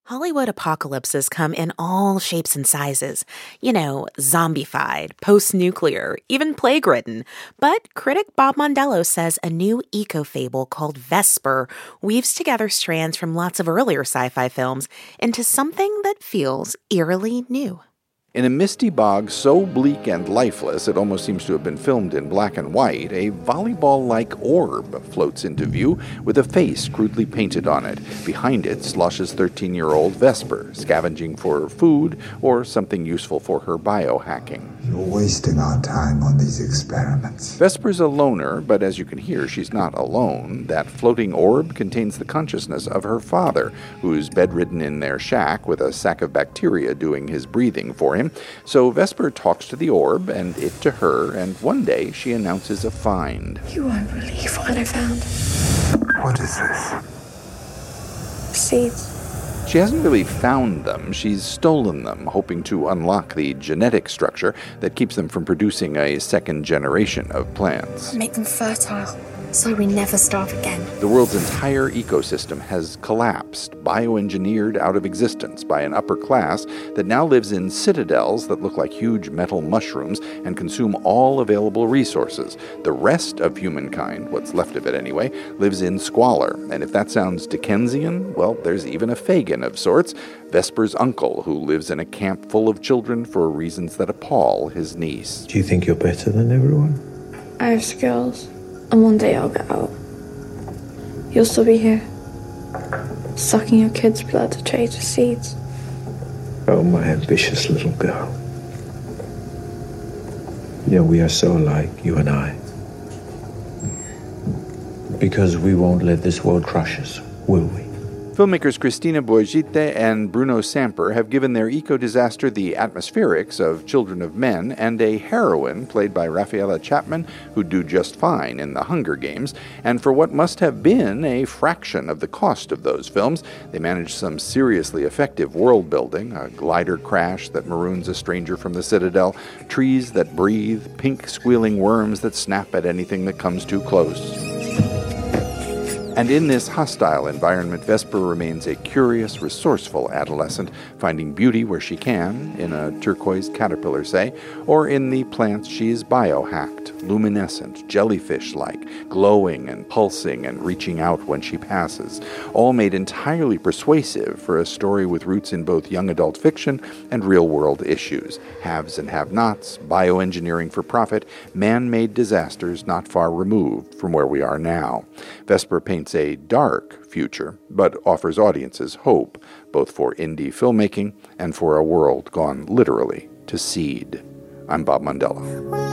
Hollywood apocalypses come in all shapes and sizes. Zombified, post-nuclear, even plague-ridden. But critic Bob Mondello says a new eco-fable called Vesper weaves together strands from lots of earlier sci-fi films into something that feels eerily new. In a misty bog so bleak and lifeless it almost seems to have been filmed in black and white, a volleyball-like orb floats into view with a face crudely painted on it. Behind it sloshes 13-year-old Vesper, scavenging for food or something useful for her biohacking. You're wasting our time on these experiments. Vesper's a loner, but as you can hear, she's not alone. That floating orb contains the consciousness of her father, who's bedridden in their shack with a sack of bacteria doing his breathing for him. So Vesper talks to the orb and it to her, and one day she announces a find. You won't believe what I found. What is this? Seeds. She hasn't really found them, she's stolen them, hoping to unlock the genetic structure that keeps them from producing a second generation of plants. Make them fertile, so we never starve again. The world's entire ecosystem has collapsed, bioengineered out of existence by an upper class that now lives in citadels that look like huge metal mushrooms and consume all available resources. The rest of humankind, what's left of it anyway, lives in squalor. And if that sounds Dickensian, well, there's even a Fagin of sorts, Vesper's uncle, who lives in a camp full of children for reasons that appall his niece. Do you think you're better than everyone? I have skills, and one day I'll get out. You'll still be here, sucking your kid's blood to trade for seeds. Oh, my ambitious little girl. Yeah, we are so alike, you and I. Because we won't let this world crush us, will we? Filmmakers Cristina Borgite and Bruno Samper have given their eco-disaster the atmospherics of Children of Men and a heroine played by Raffaella Chapman, who'd do just fine in The Hunger Games. And for what must have been a fraction of the cost of those films, they managed some seriously effective world building, a glider crash that maroons a stranger from the Citadel, trees that breathe, pink squealing worms that snap at anything that comes too close. And in this hostile environment, Vesper remains a curious, resourceful adolescent, finding beauty where she can, in a turquoise caterpillar, say, or in the plants she's biohacked, luminescent, jellyfish-like, glowing and pulsing and reaching out when she passes, all made entirely persuasive for a story with roots in both young adult fiction and real-world issues. Haves and have-nots, bioengineering for profit, man-made disasters not far removed from where we are now. Vesper paints a dark future, but offers audiences hope, both for indie filmmaking and for a world gone literally to seed. I'm Bob Mondello.